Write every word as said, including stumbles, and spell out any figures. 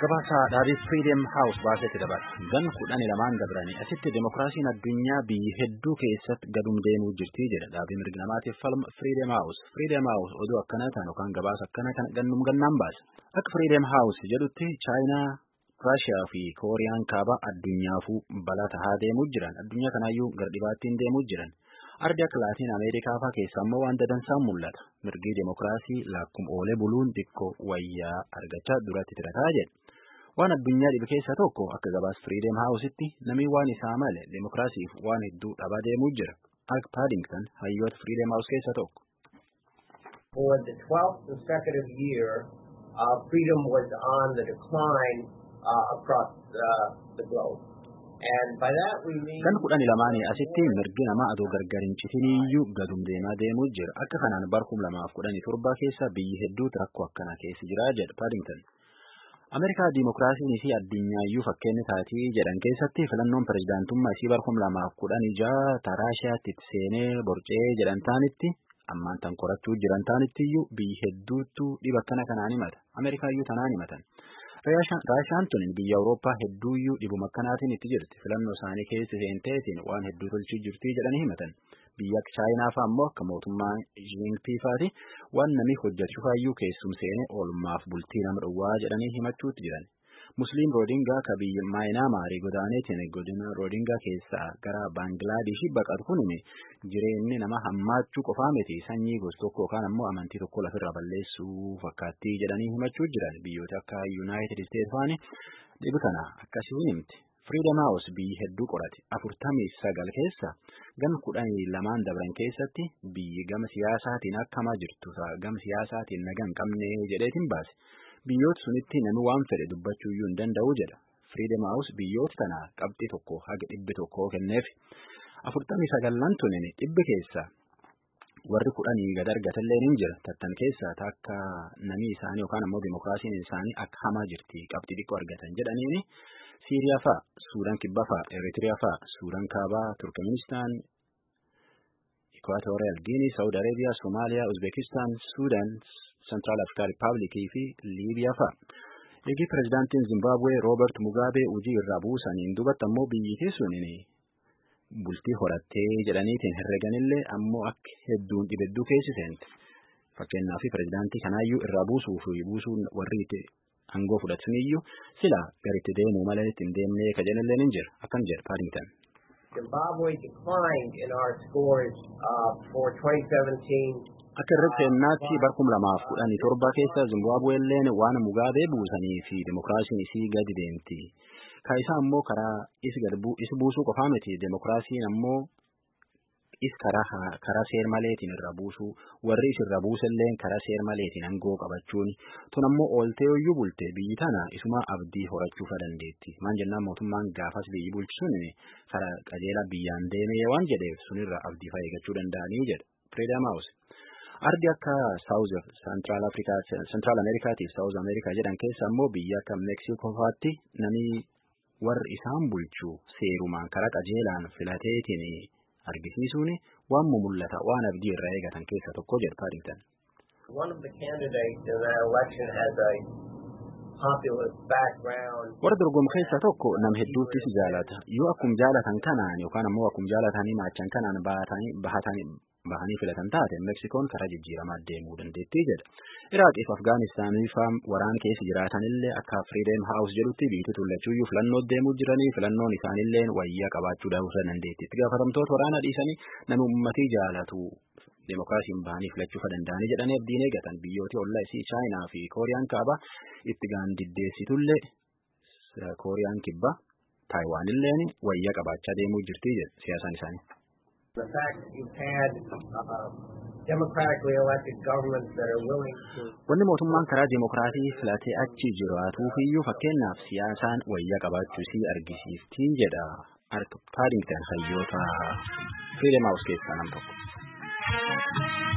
Gabaasa dhaabii Freedom House baasetti dabala. Gan kudhanii lamaan dabranii asitti demokiraasiin addunyaa biyyi hedduu keessatti gadum deemuu jirti jedha dhaabii mirga namaatiif falma Freedom House. Freedom House oduu akkana ta'an yookaan gabaasa akkana kana gannum gannaan baasa. Akka Freedom House jedhutti Chaayinaa, Raashiyaa fi Kooriyaan kaaba addunyaafuu balaa tahaa deemuu jiran. Addunyaa kanaayyuu gardhibaattiin deemuu jiran. Ardi akka Laatiin Ameerikaa fa'aa keessaa immoo waan dadansaan mul'ata. Mirgi demokiraasii lakkuma oolee buluun xiqqoo wayyaa argachaa duratti tirataa jedha. Waan addunyaa dhibe keessaa tokko akka gabaas Freedom House'tti namni waan isaa malee demokiraasiif waan hedduu dhabaa deemuu jira. Alk Paddington hayyoota Freedom House keessaa tokko. For the twelfth consecutive year, uh, freedom was on the decline uh, across uh, the globe. And by that we mean... Kan kudhanii lamaanii asitti mirgi namaa adoo gargar hin citiniyyuu gadum deemaa deemuu jira. Akka kanaan barkum lamaaf kudhanii torba keessa biyyi hedduutu rakkoo akkanaa keessa jira jedha Paddington. Ameerikaa diimokiraasiin isii addunyaayyu fakkeenya taatii jedhan keessatti filannoon pirezidaantummaa isii barkum lamaaf kudhanii jaha Raashiyaatti seenee borcee jedhan taanitti ammaan tan qorachuu jiran taanittiyyuu biyyi hedduutu dhiba akkana kanaan himata. Ameerikaayyuu tanaan himatan. Raashiyaan tun biyya Awurooppaa hedduuyyuu dhibuma akkanaatiin itti jirti. Filannoo isaanii keessa seenteetiin waan hedduu tolchuu jirti jedhanii himatan. Biyya akka Chaayinaa fa'aa immoo akka mootummaa Jinpiifaati waan namni hojjetu faayyuu keessum seenee oolmaaf bultii nama dhowwaa jedhanii himachuutti jiran. Musliim Roodingaa ka biyya Maayinaamaarii godaaneetiin godina Roodingaa keessaa gara Baangilaadesh baqatu kun jireenyi nama hammaachuu qofaa miti sanyii gosa tokko yookaan ammoo amantii tokko lafirra balleessuu fakkaattii jedhanii himachuu jiran. Biyyoota akka Yuunaayitid Isteetsi fa'aani dhibi kana akkasiin himti. Freedom House biyyi hedduu qorate afurtamii sagal keessa gan kudhanii lamaan dabran keessatti biyyi gama siyaasaatiin akkamaa jirtu gama siyaasaatiin nagaa hin qabne jedheetiin baase. Biyyoota sunitti namni waan fedhe dubbachuuyyuu hin danda'u jedha. Freedom House biyyoota tana qabxii tokko haga dhibbi tokkoo kenneef. Afurtamii sagallan tunin dhibbi keessa warri kudhanii gad argatallee ni jira. Tattan keessa akka namni isaanii yookaan ammoo dimokiraasiin isaanii akka hamaa jirti qabxii xiqqoo argatan jedhaniini Siiriyaa fa'a, Suudaan kibbaa fa'a, Eritiriyaa fa'a, Suudaan kaabaa, Turkmenistaan, Equatorial Guinea, Saudi Arabia, Somaaliyaa, Uzbekistan, Suudaan, Central African Republic fi Liibiyaa fa'a. Eegi pirezidaantiin Zimbabwe Robert Mugabe hojii irraa buusaniin duubatti ammoo biyyi keessuun bultii horattee jedhaniitiin herreganillee ammoo akka hedduun dhibedduu keessiseenti. Fakkeenyaaf pirezidaantii kanaayyuu irraa buusuu fi buusuun warri itti aangoo fudhataniyyuu sila garitti deemuu malee ittiin deemnee ka jedhanillee ni jira. Akkan jedha Paddington. Zimbabwe declined in our scores uh, for twenty seventeen. Akka irratti ennaatti barkum lamaaf kudhanii torba keessa Zimbabweelleen waan Mugaabee buusanii fi demokiraasiin isii gadi deemti. Ka isa ammoo karaa is buusuu qofaa miti demokiraasiin ammoo is karaa karaa seer maleetiin irra buusuu warri is irra buusalleen karaa seer maleetiin aangoo qabachuun tun ammoo ooltee hoyyuu bulte biyyi tana isuma abdii horachuufa dandeetti. Maan jennaan mootummaan gaafas biyyi bulchisuun karaa qajeelaa biyyaan deemee waan jedheef sunirra abdii fa'aa eeggachuu danda'anii jedha. Freedom House. Ardi akka South Central Africa, Central America fi South America jedhan keessa ammoo biyya akka Mexico fa'aatti namni warri isaan bulchu seerumaan karaa qajeelaan filateetiin argisiisuun waan mul'ata waan abdii irraa eegatan keessa tokko jedha Paddington. One of the candidates in that election has a populist background. Warra dorgomu keessa tokko nam hedduutti si jaalata. Yoo akkum jaalatan kanaan yookaan ammoo akkum jaalatanii maachan kanaan bahatanii bahatanii bahanii filatan taate Meksikoon karaa jijjiiramaa deemuu dandeettii jedha. Iraaqii fi Afgaanistaanii fa'aa waraan keessa jiraatanillee akka Freedom House jedhutti biyyi tullachuuyyuu filannoo deemuu jiranii filannoon isaanillee wayyaa qabaachuu dhabuusa dandeetti. Itti gaafatamtoota waraanaa dhiisanii namni uummatii jaalatu demokiraasiin bahanii filachuu danda'anii jedhanii abdiin eegatan biyyooti ollaa isii Chaayinaa fi Kooriyaan kaabaa itti gaandiddeessitullee Kooriyaan kibbaa Taayiwaanilleen wayyaa qabaachaa deemuu jirti jedha siyaasaan isaanii. The fact that you've had uh, democratically elected governments that are willing to... Wanni mootummaan karaa demokiraatii filatee achi jiraatuuf iyyuu fakkeenyaaf siyaasaan wayyaa qabaachuu si argisiiftii jedha Paddington hayyoota Freedom House keessaa nam tokko.